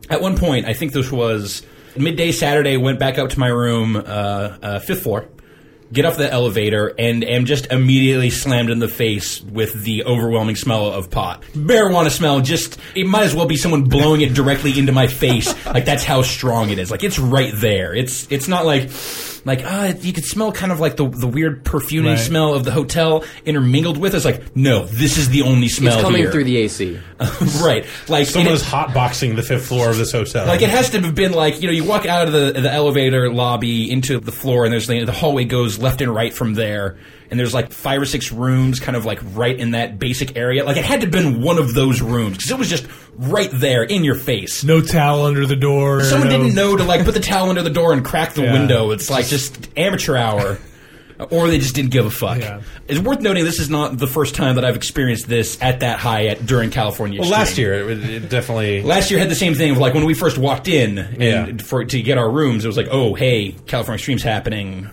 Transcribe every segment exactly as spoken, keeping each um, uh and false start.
at one point, I think this was midday Saturday, went back up to my room, uh, uh, fifth floor, get off the elevator, and am just immediately slammed in the face with the overwhelming smell of pot. Marijuana smell, just, it might as well be someone blowing it directly into my face. Like, that's how strong it is. Like, it's right there. It's it's not like, like, ah, uh, you could smell kind of like the the weird perfumey right. smell of the hotel intermingled with. It's like, no, this is the only smell It's coming here. through the A C. Right. Like, someone is hotboxing the fifth floor of this hotel. Like, it has to have been like, you know, you walk out of the the elevator lobby into the floor, and there's the, the hallway goes left and right from there, and there's like five or six rooms kind of like right in that basic area. Like, it had to have been one of those rooms, because it was just right there in your face. No towel under the door. Someone no... didn't know to like put the towel under the door and crack the yeah. window. It's like just amateur hour. Or they just didn't give a fuck. Yeah. It's worth noting this is not the first time that I've experienced this at that high at, during California Well, Extreme. last year, it, it definitely... Last year had the same thing of like when we first walked in and yeah. for to get our rooms, it was like, oh, hey, California Extreme's happening.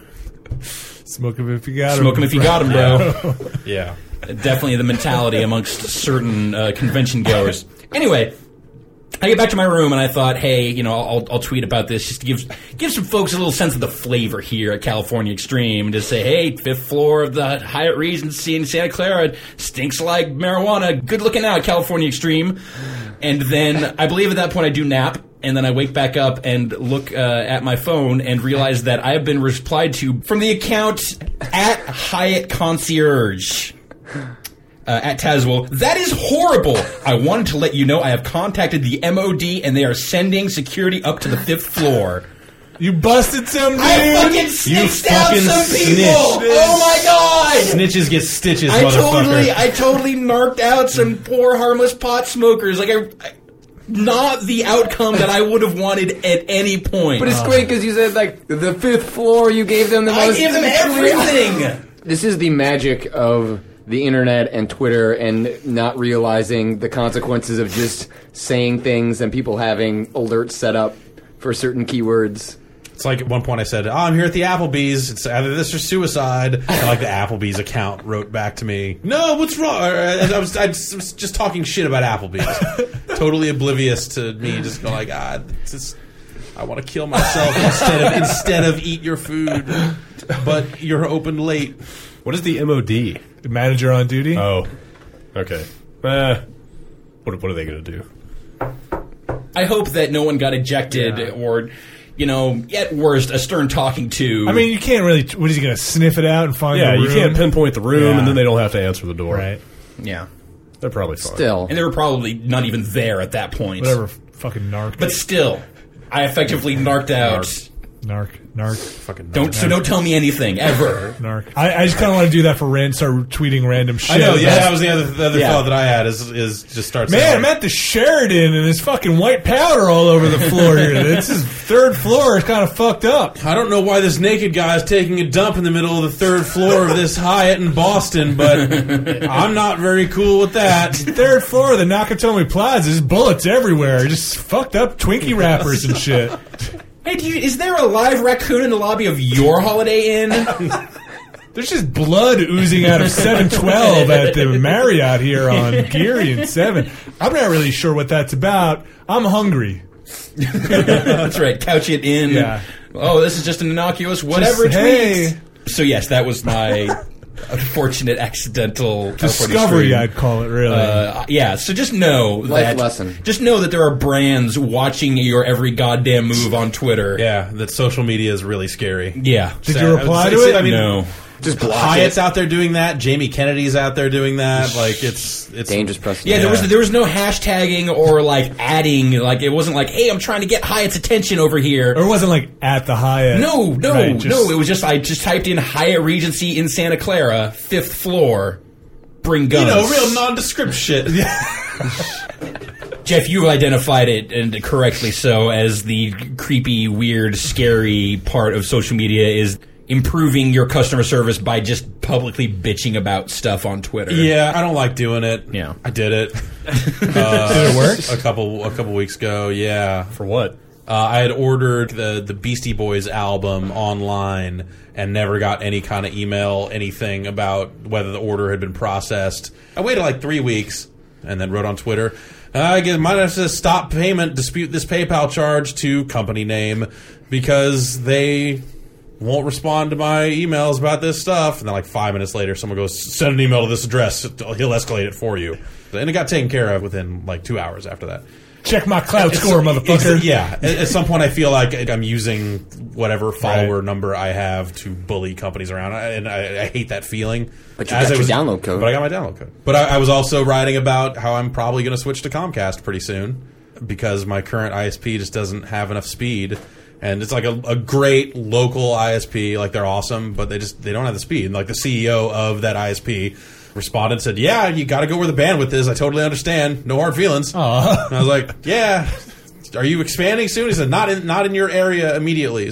Smoke them if you got them. Smoke them if you got them, bro. Yeah. Definitely the mentality amongst certain uh, convention goers. Anyway, I get back to my room and I thought, hey, you know, I'll, I'll tweet about this just to give give some folks a little sense of the flavor here at California Extreme, and just say, hey, fifth floor of the Hyatt Regency in Santa Clara stinks like marijuana. Good looking out, California Extreme. And then I believe at that point I do nap, and then I wake back up and look uh, at my phone and realize that I have been replied to from the account at Hyatt Concierge. Uh, at Tazwell, that is horrible. I wanted to let you know I have contacted the M O D and they are sending security up to the fifth floor. You busted some dude. I fucking snitched out fucking some people. snitched. Oh my god. Snitches get stitches, I motherfucker. totally, I totally narked out some poor harmless pot smokers. Like I, I not the outcome that I would have wanted at any point. But it's uh, great because you said like the fifth floor. You gave them the I most. gave them everything. This is the magic of the internet and Twitter, and not realizing the consequences of just saying things and people having alerts set up for certain keywords. It's like at one point I said, oh, I'm here at the Applebee's. It's either this or suicide. And like the Applebee's account wrote back to me, no, what's wrong? I was, I was just talking shit about Applebee's. Totally oblivious to me just going like, ah, it's just, I want to kill myself instead of instead of eat your food. But you're open late. What is the M O D? The manager on duty? Oh, okay. Eh, what, what are they going to do? I hope that no one got ejected yeah. or, you know, at worst, a stern talking to. I mean, you can't really. What is he going to sniff it out and find? Yeah, the room? you can't pinpoint the room, yeah. and then they don't have to answer the door. Right? Yeah, they're probably fine. Still, and they were probably not even there at that point. Whatever, fucking narc. But still, I effectively narked out. Narc. Narc, narc, fucking narc. Don't so don't tell me anything ever. Narc. I, I just kind of want to do that for random. Start tweeting random shit. I know. Yeah, that was the other the other yeah. thought that I had is is just start. Man, saying, I'm at the Sheridan and there's fucking white powder all over the floor here. This is third floor. It's kind of fucked up. I don't know why this naked guy is taking a dump in the middle of the third floor of this Hyatt in Boston, but I'm not very cool with that. Third floor of the Nakatomi Plaza. There's bullets everywhere. Just fucked up Twinkie wrappers and shit. Hey, do you, is there a live raccoon in the lobby of your Holiday Inn? There's just blood oozing out of seven twelve at the Marriott here on Geary and seven. I'm not really sure what that's about. I'm hungry. That's right. Couch it in. Yeah. Oh, this is just an innocuous whatever Just, tweet. hey. So yes, that was my unfortunate accidental discovery. I'd call it really. Uh, yeah. So just know Life that lesson. Just know that there are brands watching your every goddamn move on Twitter. Yeah, that social media is really scary. Yeah. Did So, you reply to I, it? I mean, no. Just block Hyatt's it. out there doing that. Jamie Kennedy's out there doing that. Like it's it's Dangerous precedent. Yeah, there Yeah. was there was no hashtagging or like adding. Like it wasn't like, hey, I'm trying to get Hyatt's attention over here. Or it wasn't like at the Hyatt. No, no, Right, just- no. It was just I just typed in Hyatt Regency in Santa Clara, fifth floor. Bring guns. you know real nondescript shit. Jeff, you've identified it, and correctly so, as the creepy, weird, scary part of social media is improving your customer service by just publicly bitching about stuff on Twitter. Yeah, I don't like doing it. Yeah. I did it. Uh, Did it work? A couple a couple weeks ago. Yeah. For what? Uh, I had ordered the the Beastie Boys album online and never got any kind of email, anything about whether the order had been processed. I waited like three weeks and then wrote on Twitter, I guess might have to stop payment, dispute this PayPal charge to company name because they won't respond to my emails about this stuff. And then like five minutes later, someone goes, send an email to this address. He'll escalate it for you. And it got taken care of within like two hours after that. Check my cloud score, motherfucker. Yeah. At, at some point, I feel like I'm using whatever follower right. number I have to bully companies around. And I, I hate that feeling. But you got your was, download code. But I got my download code. But I, I was also writing about how I'm probably going to switch to Comcast pretty soon because my current I S P just doesn't have enough speed. And it's like a, a great local I S P. Like, they're awesome, but they just they don't have the speed. And like the C E O of that I S P responded and said, yeah, you got to go where the bandwidth is. I totally understand. No hard feelings. Aww. And I was like, yeah. Are you expanding soon? He said, not in, not in your area immediately.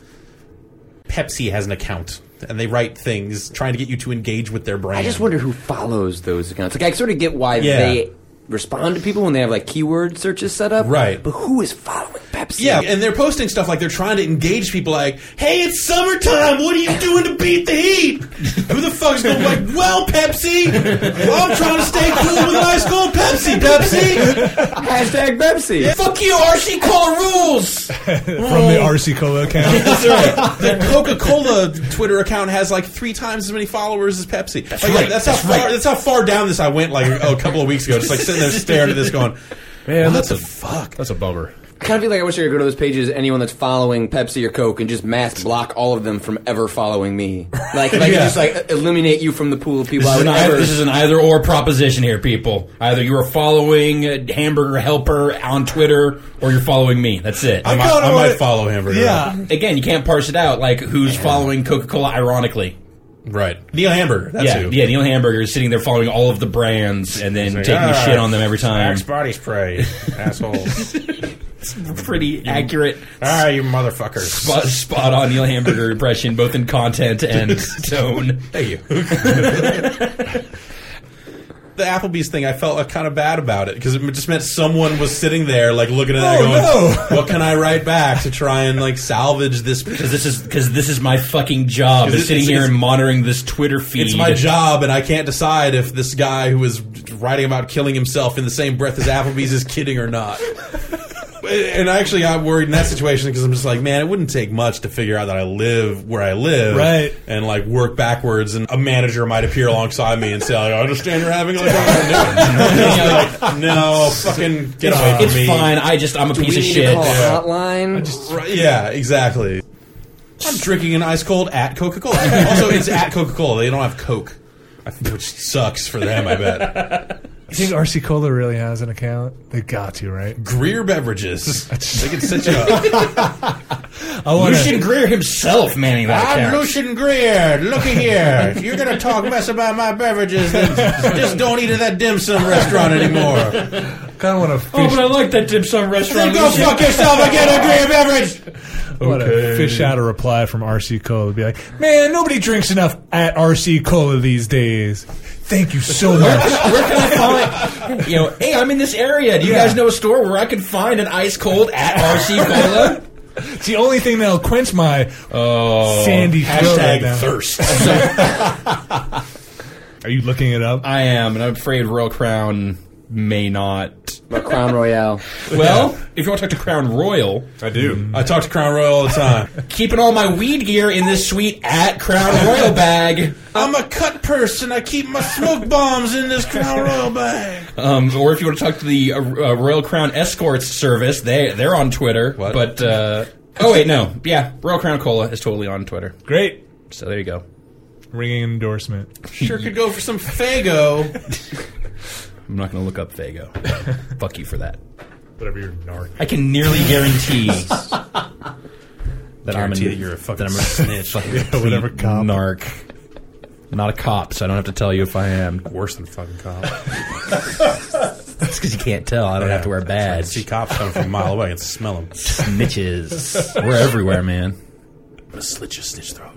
Pepsi has an account, and they write things trying to get you to engage with their brand. I just wonder who follows those accounts. Like, I sort of get why yeah. they respond to people when they have, like, keyword searches set up. Right. But who is following Pepsi? Yeah, and they're posting stuff like they're trying to engage people like, hey, it's summertime, what are you doing to beat the heat? Who the fuck's going like, well, Pepsi, I'm trying to stay cool with ice cold Pepsi, Pepsi. Hashtag Pepsi. Yeah. Fuck you, R C Cola rules. From the R C Cola account. That's right. The Coca-Cola Twitter account has like three times as many followers as Pepsi. That's like, right. That's, that's how far, right. that's how far down this I went like oh, a couple of weeks ago, just like sitting there staring at this going, Man, what that's the a fuck? That's a bummer. I kind of feel like I wish I could go to those pages, anyone that's following Pepsi or Coke, and just mass block all of them from ever following me. Like, like Yeah. just like eliminate you from the pool of people This I is, would an ever... either, this is an either or proposition here, people. Either you are following uh, Hamburger Helper on Twitter, or you're following me. That's it. I, might, kinda I wanna- might follow Hamburger. Yeah. Again, you can't parse it out. Like who's following Coca-Cola ironically. Right. Neil Hamburger, that's yeah, who. yeah. Neil Hamburger is sitting there following all of the brands and then like, taking a "Ah, shit on them every time. Axe body spray, assholes. Pretty accurate, Ah, you motherfuckers. spot, spot on Neil Hamburger impression, both in content and tone. Thank you. The Applebee's thing, I felt kind of bad about it because it just meant someone was sitting there, like looking at it, Oh, going, no. "What can I write back to try and like salvage this?" Because this is because this is my fucking job. Is It's- sitting it's- here it's- and monitoring this Twitter feed. It's my job, and I can't decide if this guy who is writing about killing himself in the same breath as Applebee's is kidding or not. And I actually got worried in that situation because I'm just like, man, it wouldn't take much to figure out that I live where I live, Right. And like work backwards, and a manager might appear alongside me and say, like, "I understand you're having like a like, no, fucking get away from It's me." fine. I just I'm a Do piece we of need shit. to call a hotline? Right, yeah, exactly. I'm drinking an ice cold at Coca-Cola. Also, it's at Coca-Cola. They don't have Coke, which sucks for them, I bet. You think R C Cola really has an account? They got to, right? Greer Beverages. They can set you up. I wanna, Lucian Greer himself manning that I'm account. Lucian Greer. Looky here. If you're going to talk mess about my beverages, then just don't eat at that dim sum restaurant anymore. kind of want to Oh, fish, but I like that dim sum restaurant. Go fuck yourself and get a Greer beverage. want to fish out a reply from R C Cola. Be like, man, nobody drinks enough at R C Cola these days. Thank you so much. Where can I find? You know, hey, I'm in this area. Do you Yeah. guys know a store where I can find an ice cold at R C Cola? It's the only thing that'll quench my Oh, sandy throat right Hashtag now. thirst. Are you looking it up? I am, and I'm afraid Royal Crown may not. But Crown Royale. Well, if you want to talk to Crown Royal, I do. I talk to Crown Royal all the time. keeping all my weed gear in this sweet at Crown Royal bag. I'm a cut person. I keep my smoke bombs in this Crown Royal bag. Um, or if you want to talk to the uh, uh, Royal Crown Escorts Service, they they're on Twitter. What? But uh, oh wait, no, yeah, Royal Crown Cola is totally on Twitter. Great. So there you go. Ringing endorsement. Sure could go for some Faygo. I'm not going to look up Faygo. Fuck you for that. Whatever your narc. I can nearly guarantee that Guarantee I'm that you're a fucking that I'm a snitch. fucking Yeah, whatever complete cop. narc. I'm not a cop, so I don't have to tell you if I am. Worse than fucking cop. That's because you can't tell. I don't have to wear a I badge. see cops coming from a mile away and smell them. Snitches. We're everywhere, man. I'm gonna slit your snitch throat.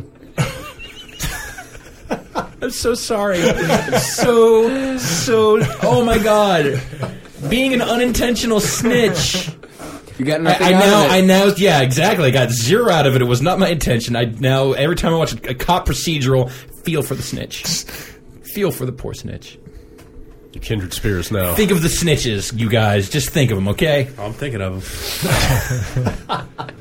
I'm so sorry. so, so, oh my god. Being an unintentional snitch. You got I, nothing I out now, of it. I now, yeah, exactly. I got zero out of it. It was not my intention. I now, every time I watch a, a cop procedural, feel for the snitch. Feel for the poor snitch. Kindred spirits now. Think of the snitches, you guys. Just think of them, okay? I'm thinking of him.